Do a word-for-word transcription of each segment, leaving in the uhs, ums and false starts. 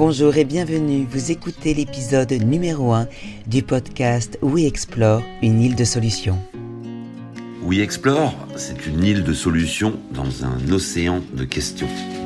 Bonjour et bienvenue, vous écoutez l'épisode numéro un du podcast We Explore, une île de solutions. We Explore, c'est une île de solutions dans un océan de questions.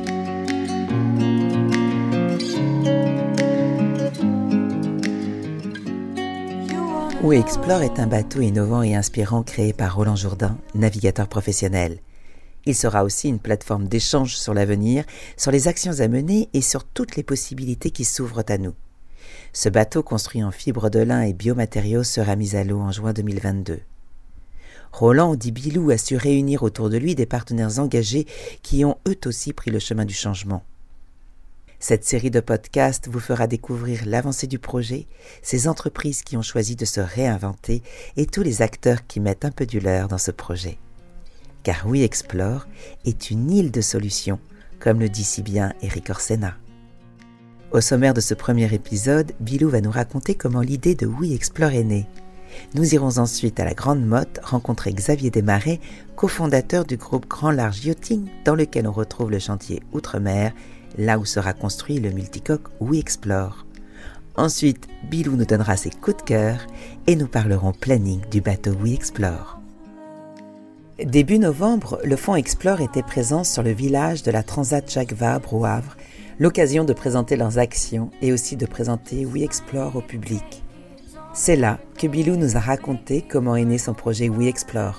We Explore est un bateau innovant et inspirant créé par Roland Jourdain, navigateur professionnel. Il sera aussi une plateforme d'échange sur l'avenir, sur les actions à mener et sur toutes les possibilités qui s'ouvrent à nous. Ce bateau construit en fibre de lin et biomatériaux sera mis à l'eau en juin deux mille vingt-deux. Roland, dit Bilou, a su réunir autour de lui des partenaires engagés qui ont eux aussi pris le chemin du changement. Cette série de podcasts vous fera découvrir l'avancée du projet, ces entreprises qui ont choisi de se réinventer et tous les acteurs qui mettent un peu du leur dans ce projet. Car We Explore est une île de solutions, comme le dit si bien Eric Orsena. Au sommaire de ce premier épisode, Bilou va nous raconter comment l'idée de We Explore est née. Nous irons ensuite à la Grande Motte rencontrer Xavier Desmarais, cofondateur du groupe Grand Large Yachting, dans lequel on retrouve le chantier Outre-mer, là où sera construit le multicoque We Explore. Ensuite, Bilou nous donnera ses coups de cœur et nous parlerons planning du bateau We Explore. Début novembre, le fonds Explore était présent sur le village de la Transat Jacques Vabre au Havre, l'occasion de présenter leurs actions et aussi de présenter We Explore au public. C'est là que Bilou nous a raconté comment est né son projet We Explore.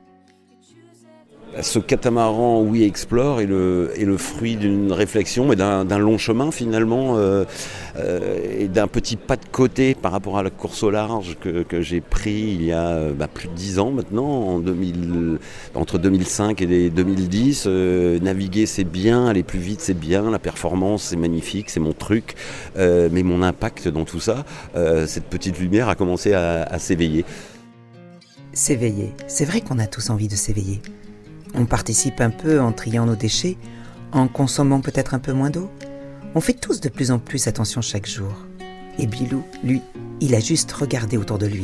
Ce catamaran We Explore est le, est le fruit d'une réflexion et d'un, d'un long chemin finalement euh, euh, et d'un petit pas de côté par rapport à la course au large que, que j'ai pris il y a bah, plus de dix ans maintenant, en deux mille, entre deux mille cinq et deux mille dix. Euh, naviguer c'est bien, aller plus vite c'est bien, la performance c'est magnifique, c'est mon truc, euh, mais mon impact dans tout ça, euh, cette petite lumière a commencé à, à s'éveiller. S'éveiller, c'est vrai qu'on a tous envie de s'éveiller. On participe un peu en triant nos déchets, en consommant peut-être un peu moins d'eau. On fait tous de plus en plus attention chaque jour. Et Bilou, lui, il a juste regardé autour de lui.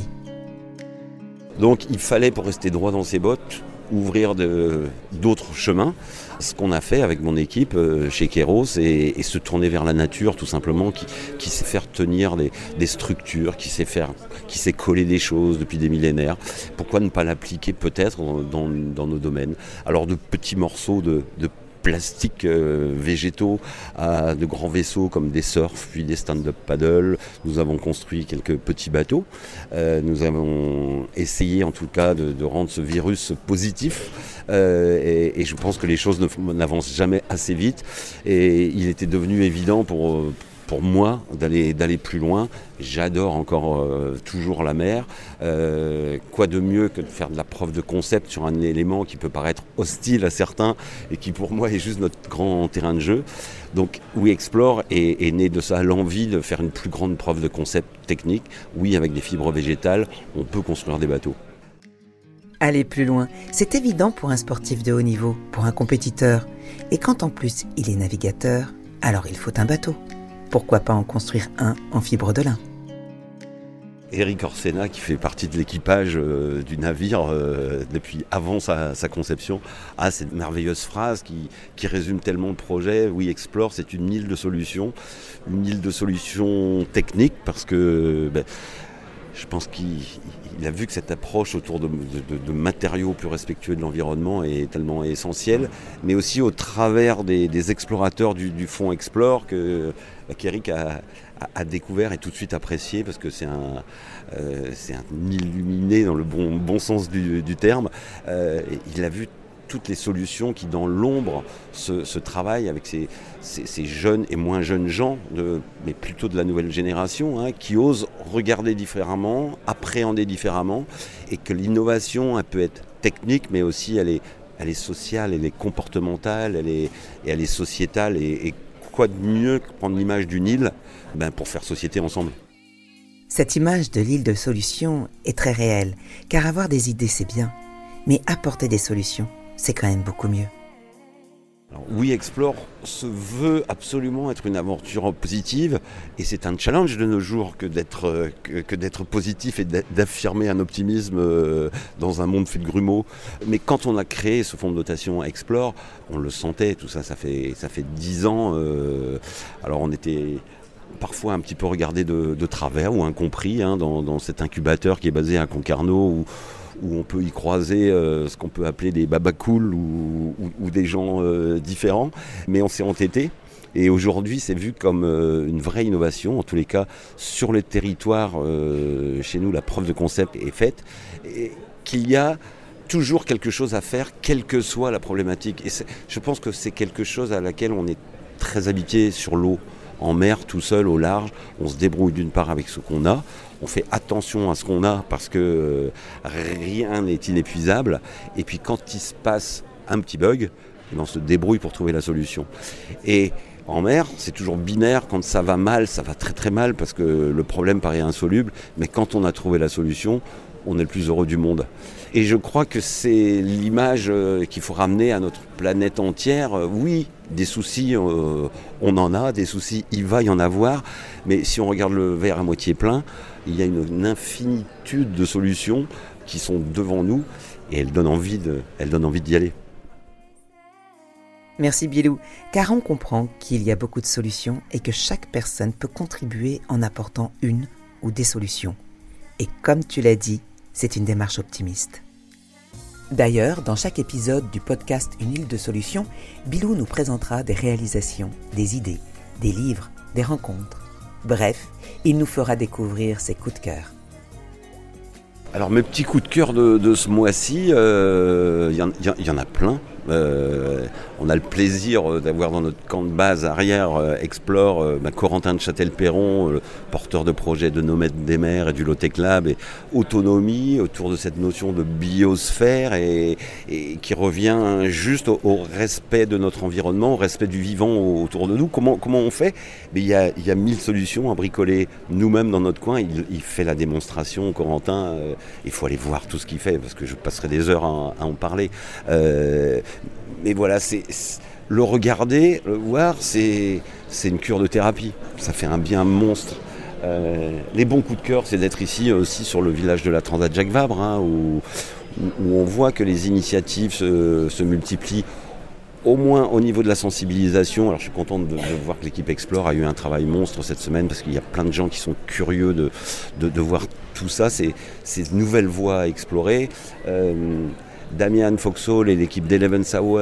Donc il fallait, pour rester droit dans ses bottes, ouvrir de, d'autres chemins. Ce qu'on a fait avec mon équipe euh, chez Kairos et, et se tourner vers la nature tout simplement, qui, qui sait faire tenir des, des structures, qui sait faire, qui sait coller des choses depuis des millénaires. Pourquoi ne pas l'appliquer peut-être dans, dans nos domaines ? Alors de petits morceaux de, de plastiques euh, végétaux à de grands vaisseaux comme des surfs puis des stand-up paddle. Nous avons construit quelques petits bateaux. Euh, nous avons essayé en tout cas de, de rendre ce virus positif euh, et, et je pense que les choses ne, n'avancent jamais assez vite et il était devenu évident pour pour moi d'aller, d'aller plus loin. J'adore encore euh, toujours la mer. Euh, quoi de mieux que de faire de la preuve de concept sur un élément qui peut paraître hostile à certains et qui pour moi est juste notre grand terrain de jeu. Donc We Explore est, est né de ça, l'envie de faire une plus grande preuve de concept technique. Oui, avec des fibres végétales, on peut construire des bateaux. Aller plus loin, c'est évident pour un sportif de haut niveau, pour un compétiteur. Et quand en plus il est navigateur, alors il faut un bateau. Pourquoi pas en construire un en fibre de lin ? Eric Orsena, qui fait partie de l'équipage euh, du navire euh, depuis avant sa, sa conception, a cette merveilleuse phrase qui, qui résume tellement le projet. We Explore, c'est une île de solutions, une île de solutions techniques, parce que ben, je pense qu'il il a vu que cette approche autour de, de, de matériaux plus respectueux de l'environnement est tellement essentielle, mais aussi au travers des, des explorateurs du, du fonds Explore que qu'Eric a, a, a découvert et tout de suite apprécié, parce que c'est un, euh, c'est un illuminé dans le bon, bon sens du, du terme. Euh, il a vu toutes les solutions qui, dans l'ombre, se, se travaillent avec ces, ces, ces jeunes et moins jeunes gens, de, mais plutôt de la nouvelle génération, hein, qui osent regarder différemment, appréhender différemment, et que l'innovation, elle peut être technique, mais aussi elle est, elle est sociale, elle est comportementale, elle est, et elle est sociétale. Et, et quoi de mieux que prendre l'image d'une île ben, pour faire société ensemble. Cette image de l'île de solutions est très réelle, car avoir des idées, c'est bien, mais apporter des solutions, c'est quand même beaucoup mieux. Alors, We Explore se veut absolument être une aventure positive et c'est un challenge de nos jours que d'être, que, que d'être positif et d'affirmer un optimisme dans un monde fait de grumeaux. Mais quand on a créé ce fonds de dotation Explore, on le sentait, tout ça, ça fait, ça fait dix ans. Euh, alors on était parfois un petit peu regardés de, de travers ou incompris hein, dans, dans cet incubateur qui est basé à Concarneau où, où on peut y croiser euh, ce qu'on peut appeler des babacools ou, ou, ou des gens euh, différents. Mais on s'est entêté. Et aujourd'hui, c'est vu comme euh, une vraie innovation. En tous les cas, sur le territoire, euh, chez nous, la preuve de concept est faite. Et qu'il y a toujours quelque chose à faire, quelle que soit la problématique. Et je pense que c'est quelque chose à laquelle on est très habitué sur l'eau. En mer, tout seul, au large, on se débrouille d'une part avec ce qu'on a. On fait attention à ce qu'on a parce que euh, rien n'est inépuisable. Et puis quand il se passe un petit bug, on se débrouille pour trouver la solution. Et en mer, c'est toujours binaire. Quand ça va mal, ça va très très mal parce que le problème paraît insoluble. Mais quand on a trouvé la solution, on est le plus heureux du monde. Et je crois que c'est l'image qu'il faut ramener à notre planète entière. Oui, des soucis, euh, on en a. Des soucis, il va y en avoir. Mais si on regarde le verre à moitié plein, il y a une, une infinitude de solutions qui sont devant nous. Et elles donnent envie de, elles donnent envie d'y aller. Merci Bilou, car on comprend qu'il y a beaucoup de solutions et que chaque personne peut contribuer en apportant une ou des solutions. Et comme tu l'as dit, c'est une démarche optimiste. D'ailleurs, dans chaque épisode du podcast Une île de solutions, Bilou nous présentera des réalisations, des idées, des livres, des rencontres. Bref, il nous fera découvrir ses coups de cœur. Alors mes petits coups de cœur de, de ce mois-ci, il euh, y, y, y en a plein. Euh, on a le plaisir d'avoir dans notre camp de base arrière euh, Explore euh, bah, Corentin de Châtel-Perron, euh, porteur de projet de Nomades des mers et du Low-Tech Lab, et autonomie autour de cette notion de biosphère et, et qui revient juste au, au respect de notre environnement, au respect du vivant autour de nous. Comment, comment on fait ? Mais il y a, il y a mille solutions à bricoler nous-mêmes dans notre coin. Il, il fait la démonstration, Corentin. Euh, il faut aller voir tout ce qu'il fait parce que je passerai des heures à, à en parler. Euh, mais voilà, c'est, c'est, le regarder, le voir, c'est, c'est une cure de thérapie. Ça fait un bien monstre. Euh, les bons coups de cœur, c'est d'être ici aussi sur le village de la Transat Jacques Vabre, hein, où, où on voit que les initiatives se, se multiplient, au moins au niveau de la sensibilisation. Alors je suis content de, de voir que l'équipe Explore a eu un travail monstre cette semaine parce qu'il y a plein de gens qui sont curieux de, de, de voir tout ça, ces, ces nouvelles voies à explorer. Euh, Damian Foxhall et l'équipe d'Eleven Hour,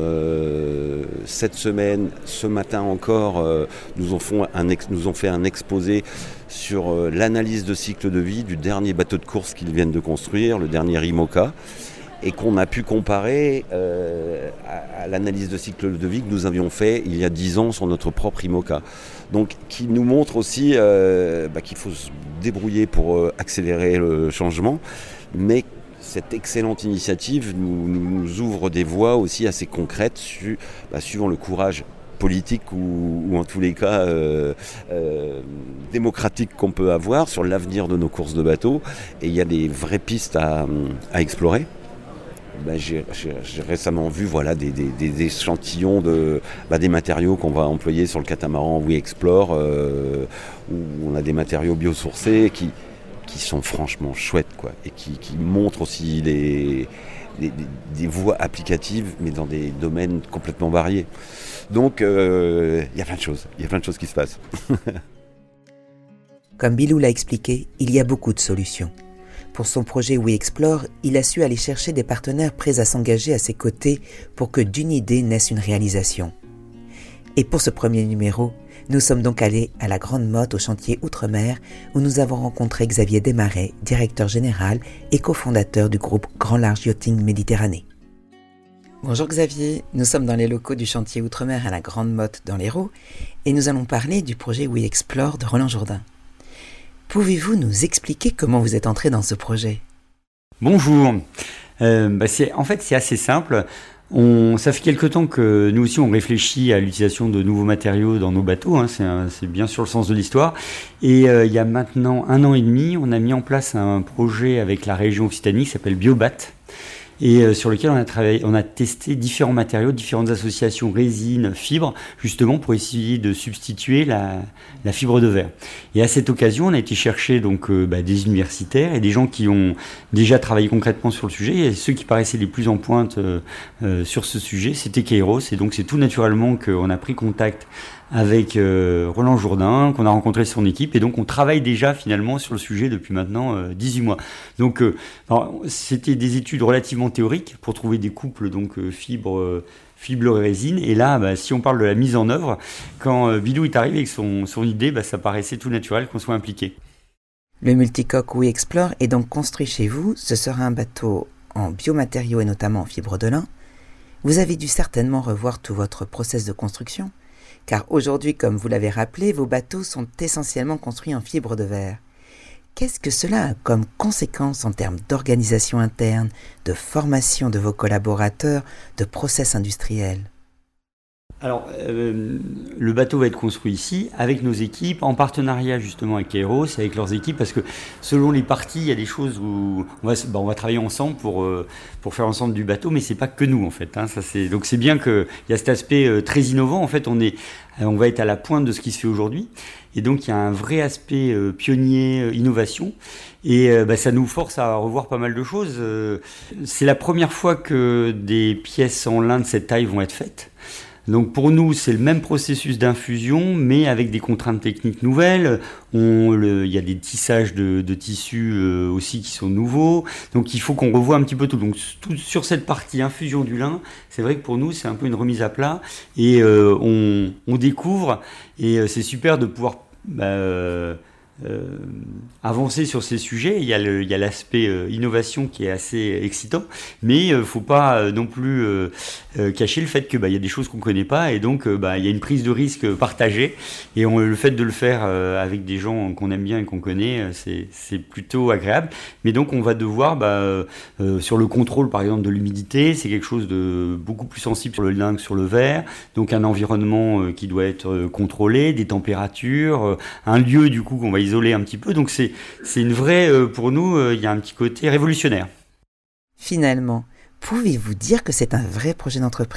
euh, cette semaine, ce matin encore, euh, nous, ont font un ex, nous ont fait un exposé sur euh, l'analyse de cycle de vie du dernier bateau de course qu'ils viennent de construire, le dernier IMOCA, et qu'on a pu comparer euh, à, à l'analyse de cycle de vie que nous avions fait il y a dix ans sur notre propre IMOCA. Donc, qui nous montre aussi euh, bah, qu'il faut se débrouiller pour euh, accélérer le changement, mais cette excellente initiative nous, nous ouvre des voies aussi assez concrètes su, bah, suivant le courage politique ou, ou en tous les cas euh, euh, démocratique qu'on peut avoir sur l'avenir de nos courses de bateaux. Et il y a des vraies pistes à, à explorer. Ben, j'ai, j'ai, j'ai récemment vu voilà, des, des, des échantillons de, bah, des matériaux qu'on va employer sur le catamaran We Explore, euh, où on a des matériaux biosourcés qui qui sont franchement chouettes, quoi, et qui, qui montrent aussi des, des, des voies applicatives, mais dans des domaines complètement variés. Donc, il euh, y a plein de choses, il y a plein de choses qui se passent. Comme Bilou l'a expliqué, il y a beaucoup de solutions. Pour son projet We Explore, il a su aller chercher des partenaires prêts à s'engager à ses côtés pour que d'une idée naisse une réalisation. Et pour ce premier numéro, nous sommes donc allés à la Grande Motte au chantier Outre-mer où nous avons rencontré Xavier Desmarais, directeur général et cofondateur du groupe Grand Large Yachting Méditerranée. Bonjour Xavier, nous sommes dans les locaux du chantier Outre-mer à la Grande Motte dans l'Hérault et nous allons parler du projet We Explore de Roland Jourdain. Pouvez-vous nous expliquer comment vous êtes entré dans ce projet ? Bonjour, euh, bah c'est, en fait c'est assez simple. On, ça fait quelque temps que nous aussi on réfléchit à l'utilisation de nouveaux matériaux dans nos bateaux, hein, c'est, un, c'est bien sûr le sens de l'histoire. Et euh, il y a maintenant un an et demi, on a mis en place un projet avec la région Occitanie qui s'appelle Biobat, et euh, sur lequel on a travaillé, on a testé différents matériaux, différentes associations résines, fibres, justement pour essayer de substituer la, la fibre de verre. Et à cette occasion, on a été chercher donc euh, bah, des universitaires et des gens qui ont déjà travaillé concrètement sur le sujet. Et ceux qui paraissaient les plus en pointe euh, euh, sur ce sujet, c'était Kairos. Et donc c'est tout naturellement qu'on a pris contact avec euh, Roland Jourdain, qu'on a rencontré son équipe, et donc on travaille déjà finalement sur le sujet depuis maintenant euh, dix-huit mois. Donc euh, alors, c'était des études relativement théoriques pour trouver des couples donc euh, fibres euh, fibre et résine, et là bah, si on parle de la mise en œuvre, quand euh, Bidou est arrivé avec son, son idée, bah, ça paraissait tout naturel qu'on soit impliqué. Le multicoque WeExplore est donc construit chez vous. Ce sera un bateau en biomatériaux et notamment en fibre de lin. Vous avez dû certainement revoir tout votre process de construction, car aujourd'hui, comme vous l'avez rappelé, vos bateaux sont essentiellement construits en fibre de verre. Qu'est-ce que cela a comme conséquence en termes d'organisation interne, de formation de vos collaborateurs, de process industriels ? Alors, euh, le bateau va être construit ici, avec nos équipes, en partenariat justement avec Kairos, avec leurs équipes, parce que selon les parties, il y a des choses où on va, bah, on va travailler ensemble pour, euh, pour faire ensemble du bateau, mais c'est pas que nous en fait. Hein, ça, c'est, donc c'est bien qu'il y a cet aspect euh, très innovant. En fait, on, est, on va être à la pointe de ce qui se fait aujourd'hui. Et donc, il y a un vrai aspect euh, pionnier, euh, innovation. Et euh, bah, ça nous force à revoir pas mal de choses. Euh, c'est la première fois que des pièces en lin de cette taille vont être faites. Donc pour nous, c'est le même processus d'infusion, mais avec des contraintes techniques nouvelles. On, le, il y a des tissages de, de tissus euh, aussi qui sont nouveaux. Donc il faut qu'on revoie un petit peu tout. Donc tout, sur cette partie infusion du lin, c'est vrai que pour nous, c'est un peu une remise à plat. Et euh, on, on découvre, et euh, c'est super de pouvoir... Bah, euh, Euh, avancer sur ces sujets. Il y a, le, il y a l'aspect euh, innovation qui est assez excitant, mais il euh, ne faut pas euh, non plus euh, euh, cacher le fait qu'il bah, y a des choses qu'on ne connaît pas, et donc euh, bah, il y a une prise de risque partagée, et on, le fait de le faire euh, avec des gens qu'on aime bien et qu'on connaît, euh, c'est, c'est plutôt agréable. Mais donc on va devoir, bah, euh, sur le contrôle par exemple de l'humidité, c'est quelque chose de beaucoup plus sensible sur le lin que sur le verre, donc un environnement euh, qui doit être euh, contrôlé, des températures, euh, un lieu du coup qu'on va isoler un petit peu, donc c'est, c'est une vraie, euh, pour nous, euh, il y a un petit côté révolutionnaire. Finalement, pouvez-vous dire que c'est un vrai projet d'entreprise ?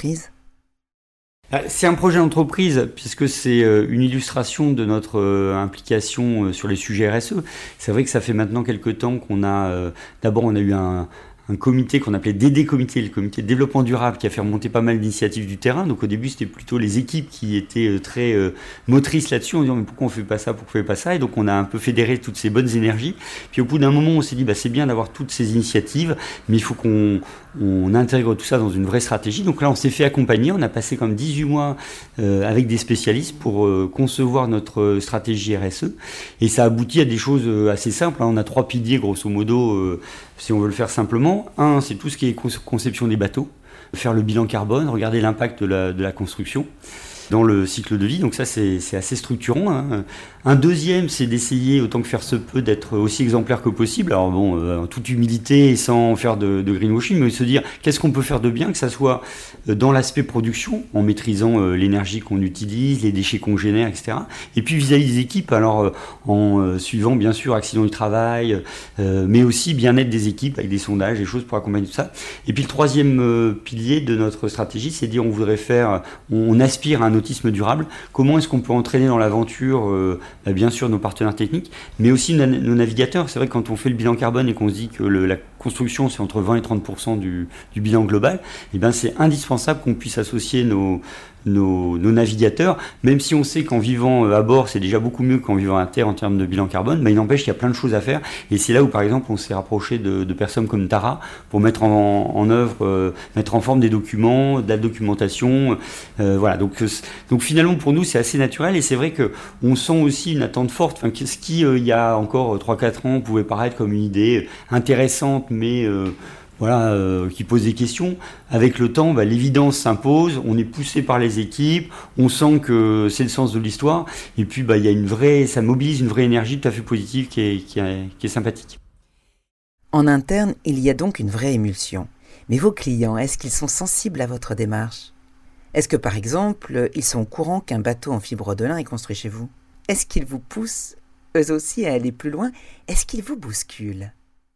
C'est un projet d'entreprise puisque c'est une illustration de notre euh, implication sur les sujets R S E. C'est vrai que ça fait maintenant quelques temps qu'on a, euh, d'abord on a eu un un comité qu'on appelait D D Comité, le comité de développement durable, qui a fait remonter pas mal d'initiatives du terrain. Donc au début, c'était plutôt les équipes qui étaient très euh, motrices là-dessus, en disant mais pourquoi on fait pas ça, pourquoi on fait pas ça. Et donc on a un peu fédéré toutes ces bonnes énergies. Puis au bout d'un moment, on s'est dit bah c'est bien d'avoir toutes ces initiatives, mais il faut qu'on on intègre tout ça dans une vraie stratégie. Donc là, on s'est fait accompagner. On a passé comme dix-huit mois euh, avec des spécialistes pour euh, concevoir notre stratégie R S E. Et ça aboutit à des choses euh, assez simples. Hein. On a trois piliers, grosso modo, euh, si on veut le faire simplement. Un, c'est tout ce qui est conception des bateaux, faire le bilan carbone, regarder l'impact de la, de la construction dans le cycle de vie, donc ça c'est, c'est assez structurant. Hein. Un deuxième, c'est d'essayer autant que faire se peut d'être aussi exemplaire que possible, alors bon, euh, en toute humilité et sans faire de, de greenwashing, mais se dire qu'est-ce qu'on peut faire de bien, que ça soit dans l'aspect production, en maîtrisant euh, l'énergie qu'on utilise, les déchets qu'on génère, et cetera. Et puis vis-à-vis des équipes, alors euh, en euh, suivant bien sûr accident du travail, euh, mais aussi bien-être des équipes avec des sondages, des choses pour accompagner tout ça. Et puis le troisième euh, pilier de notre stratégie, c'est de dire on voudrait faire, on, on aspire à un autisme durable. Comment est-ce qu'on peut entraîner dans l'aventure, euh, bah, bien sûr, nos partenaires techniques, mais aussi nos, nos navigateurs. C'est vrai que quand on fait le bilan carbone et qu'on se dit que le, la construction, c'est entre vingt et trente pour cent du, du bilan global, eh ben, c'est indispensable qu'on puisse associer nos, nos, nos navigateurs, même si on sait qu'en vivant à bord, c'est déjà beaucoup mieux qu'en vivant à terre en termes de bilan carbone, mais il n'empêche qu'il y a plein de choses à faire. Et c'est là où, par exemple, on s'est rapproché de, de personnes comme Tara pour mettre en, en œuvre, euh, mettre en forme des documents, de la documentation. Euh, voilà. Donc, euh, donc finalement, pour nous, c'est assez naturel. Et c'est vrai qu'on sent aussi une attente forte. Enfin, ce qui, euh, il y a encore trois quatre ans, pouvait paraître comme une idée intéressante, mais... Euh, Voilà, euh, qui pose des questions. Avec le temps, bah, l'évidence s'impose, on est poussé par les équipes, on sent que c'est le sens de l'histoire, et puis bah, y a une vraie, ça mobilise une vraie énergie tout à fait positive qui est, qui est, qui est sympathique. En interne, il y a donc une vraie émulsion. Mais vos clients, est-ce qu'ils sont sensibles à votre démarche ? Est-ce que par exemple, ils sont au courant qu'un bateau en fibre de lin est construit chez vous ? Est-ce qu'ils vous poussent, eux aussi, à aller plus loin ? Est-ce qu'ils vous bousculent ?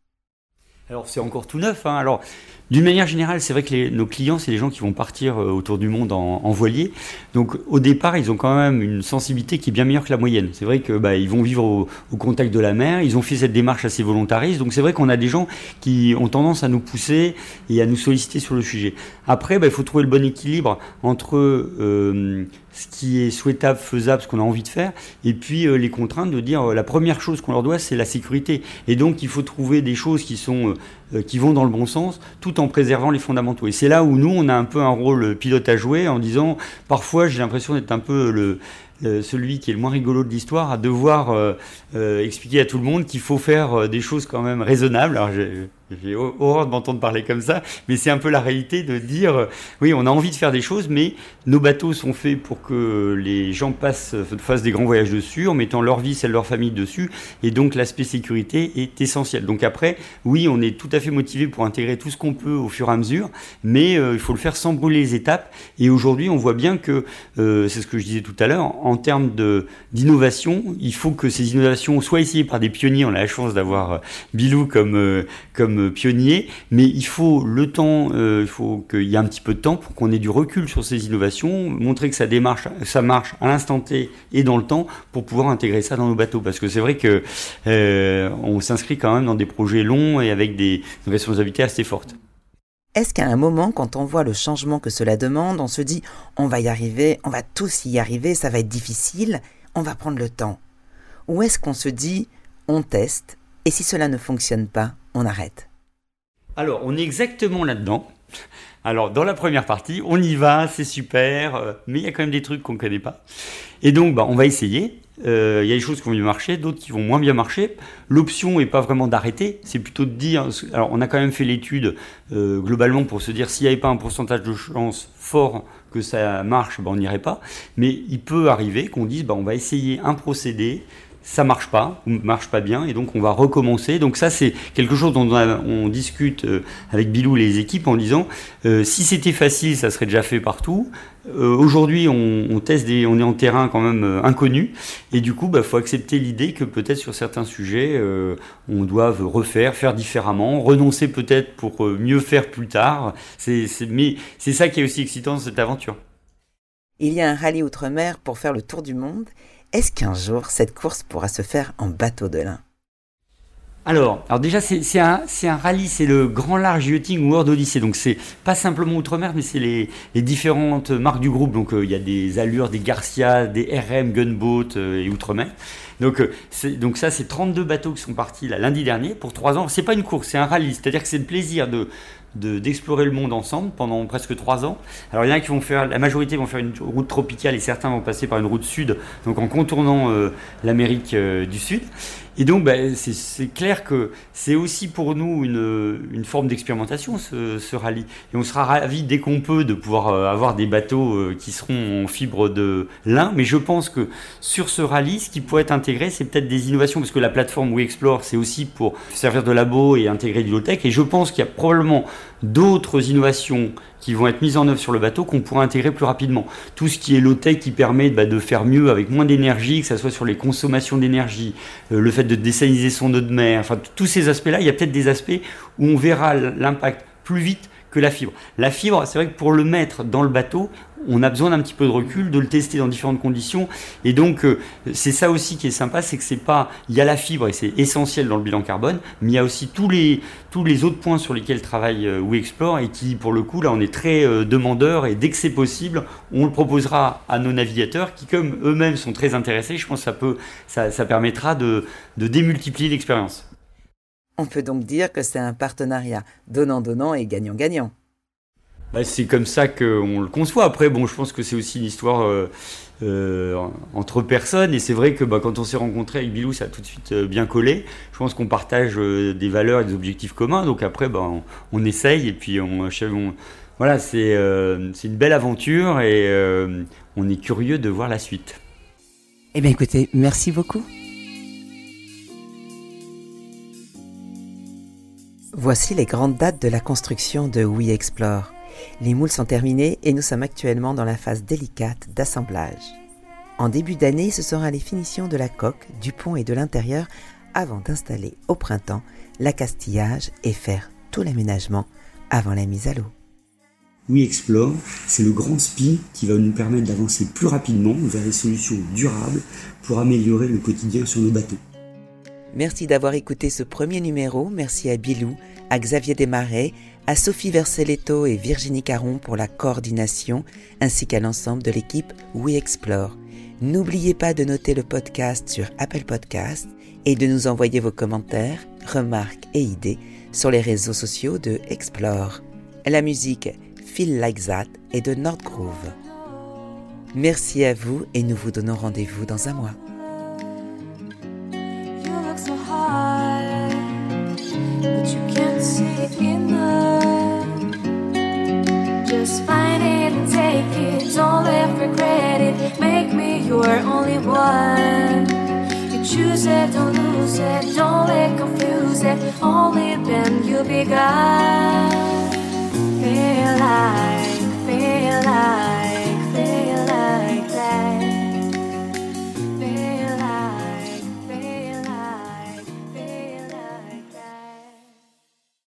Alors c'est encore tout neuf. Hein. Alors d'une manière générale, c'est vrai que les, nos clients, c'est les gens qui vont partir euh, autour du monde en, en voilier. Donc au départ, ils ont quand même une sensibilité qui est bien meilleure que la moyenne. C'est vrai que bah, ils vont vivre au, au contact de la mer. Ils ont fait cette démarche assez volontariste. Donc c'est vrai qu'on a des gens qui ont tendance à nous pousser et à nous solliciter sur le sujet. Après, bah, il faut trouver le bon équilibre entre euh, ce qui est souhaitable, faisable, ce qu'on a envie de faire, et puis euh, les contraintes de dire euh, la première chose qu'on leur doit, c'est la sécurité. Et donc il faut trouver des choses qui sont euh, qui vont dans le bon sens, tout en préservant les fondamentaux. Et c'est là où nous, on a un peu un rôle pilote à jouer, en disant, parfois j'ai l'impression d'être un peu le Euh, celui qui est le moins rigolo de l'histoire, à devoir euh, euh, expliquer à tout le monde qu'il faut faire euh, des choses quand même raisonnables. Alors j'ai, j'ai horreur de m'entendre parler comme ça, mais c'est un peu la réalité de dire, euh, oui, on a envie de faire des choses, mais nos bateaux sont faits pour que les gens passent, fassent des grands voyages dessus, en mettant leur vie, celle de leur famille dessus, et donc l'aspect sécurité est essentiel. Donc après, oui, on est tout à fait motivé pour intégrer tout ce qu'on peut au fur et à mesure, mais euh, il faut le faire sans brûler les étapes. Et aujourd'hui, on voit bien que, euh, c'est ce que je disais tout à l'heure, en termes de, d'innovation, il faut que ces innovations soient essayées par des pionniers. On a la chance d'avoir Bilou comme, euh, comme pionnier, mais il faut le temps, euh, il faut qu'il y ait un petit peu de temps pour qu'on ait du recul sur ces innovations, montrer que ça, démarche, ça marche à l'instant T et dans le temps pour pouvoir intégrer ça dans nos bateaux. Parce que c'est vrai que euh, on s'inscrit quand même dans des projets longs et avec des, des responsabilités assez fortes. Est-ce qu'à un moment, quand on voit le changement que cela demande, on se dit « on va y arriver, on va tous y arriver, ça va être difficile, on va prendre le temps » Ou est-ce qu'on se dit « on teste, et si cela ne fonctionne pas, on arrête » Alors, on est exactement là-dedans. Alors, dans la première partie, on y va, c'est super, euh, mais il y a quand même des trucs qu'on ne connaît pas. Et donc, bah, on va essayer. Il euh, y a des choses qui vont bien marcher, d'autres qui vont moins bien marcher. L'option n'est pas vraiment d'arrêter, c'est plutôt de dire... Alors, on a quand même fait l'étude euh, globalement pour se dire s'il n'y avait pas un pourcentage de chance fort que ça marche, bah, on n'irait pas. Mais il peut arriver qu'on dise bah, on va essayer un procédé, ça marche pas, ou marche pas bien, et donc on va recommencer. Donc ça, c'est quelque chose dont on, a, on discute euh, avec Bilou et les équipes en disant euh, si c'était facile, ça serait déjà fait partout. Euh, aujourd'hui, on, on teste des, on est en terrain quand même euh, inconnu, et du coup, bah, faut accepter l'idée que peut-être sur certains sujets, euh, on doit refaire, faire différemment, renoncer peut-être pour euh, mieux faire plus tard. C'est, c'est, mais c'est ça qui est aussi excitant dans cette aventure. Il y a un rallye outre-mer pour faire le tour du monde. Est-ce qu'un jour, cette course pourra se faire en bateau de lin ? Alors, alors déjà, c'est, c'est, un, c'est un rallye, c'est le Grand Large Yachting World Odyssey. Donc, c'est pas simplement Outre-mer, mais c'est les, les différentes marques du groupe. Donc, il euh, y a des Allures, des Garcia, des R M, Gunboat euh, et Outre-mer. Donc, euh, c'est, donc, ça, c'est trente-deux bateaux qui sont partis là, lundi dernier pour trois ans. C'est pas une course, c'est un rallye. C'est-à-dire que c'est le plaisir de... De, d'explorer le monde ensemble pendant presque trois ans. Alors il y en a qui vont faire, la majorité vont faire une route tropicale et certains vont passer par une route sud, donc en contournant euh, l'Amérique euh, du Sud. Et donc bah, c'est, c'est clair que c'est aussi pour nous une, une forme d'expérimentation ce, ce rallye. Et on sera ravis dès qu'on peut de pouvoir euh, avoir des bateaux euh, qui seront en fibre de lin. Mais je pense que sur ce rallye, ce qui pourrait être intégré, c'est peut-être des innovations, parce que la plateforme We Explore, c'est aussi pour servir de labo et intégrer du low-tech. Et je pense qu'il y a probablement d'autres innovations qui vont être mises en œuvre sur le bateau qu'on pourra intégrer plus rapidement. Tout ce qui est low-tech qui permet bah, de faire mieux avec moins d'énergie, que ce soit sur les consommations d'énergie, euh, le fait de désaliniser son eau de mer, enfin tous ces aspects-là, il y a peut-être des aspects où on verra l'impact plus vite que la fibre. La fibre, c'est vrai que pour le mettre dans le bateau, on a besoin d'un petit peu de recul, de le tester dans différentes conditions. Et donc, euh, c'est ça aussi qui est sympa, c'est que c'est pas... Il y a la fibre et c'est essentiel dans le bilan carbone, mais il y a aussi tous les, tous les autres points sur lesquels travaille euh, We Explore et qui, pour le coup, là, on est très euh, demandeurs et dès que c'est possible, on le proposera à nos navigateurs qui, comme eux-mêmes, sont très intéressés. Je pense que ça, peut, ça, ça permettra de, de démultiplier l'expérience. On peut donc dire que c'est un partenariat donnant-donnant et gagnant-gagnant. Bah, c'est comme ça qu'on le conçoit. Après, bon, je pense que c'est aussi une histoire euh, euh, entre personnes. Et c'est vrai que bah, quand on s'est rencontrés avec Bilou, ça a tout de suite euh, bien collé. Je pense qu'on partage euh, des valeurs et des objectifs communs. Donc après, bah, on, on essaye et puis on, on, voilà, c'est, euh, c'est une belle aventure et euh, on est curieux de voir la suite. Eh bien écoutez, merci beaucoup. Voici les grandes dates de la construction de We Explore. Les moules sont terminés et nous sommes actuellement dans la phase délicate d'assemblage. En début d'année, ce sera les finitions de la coque, du pont et de l'intérieur avant d'installer au printemps l'accastillage et faire tout l'aménagement avant la mise à l'eau. We Explore, c'est le grand S P I qui va nous permettre d'avancer plus rapidement vers des solutions durables pour améliorer le quotidien sur nos bateaux. Merci d'avoir écouté ce premier numéro. Merci à Bilou, à Xavier Desmarais, à Sophie Verselletto et Virginie Caron pour la coordination, ainsi qu'à l'ensemble de l'équipe We Explore. N'oubliez pas de noter le podcast sur Apple Podcasts et de nous envoyer vos commentaires, remarques et idées sur les réseaux sociaux de Explore. La musique Feel Like That est de Nordgroove. Merci à vous et nous vous donnons rendez-vous dans un mois. Just find it and take it, don't let regret it, make me your only one. You choose it, don't lose it, don't let confuse it, only then you'll be God.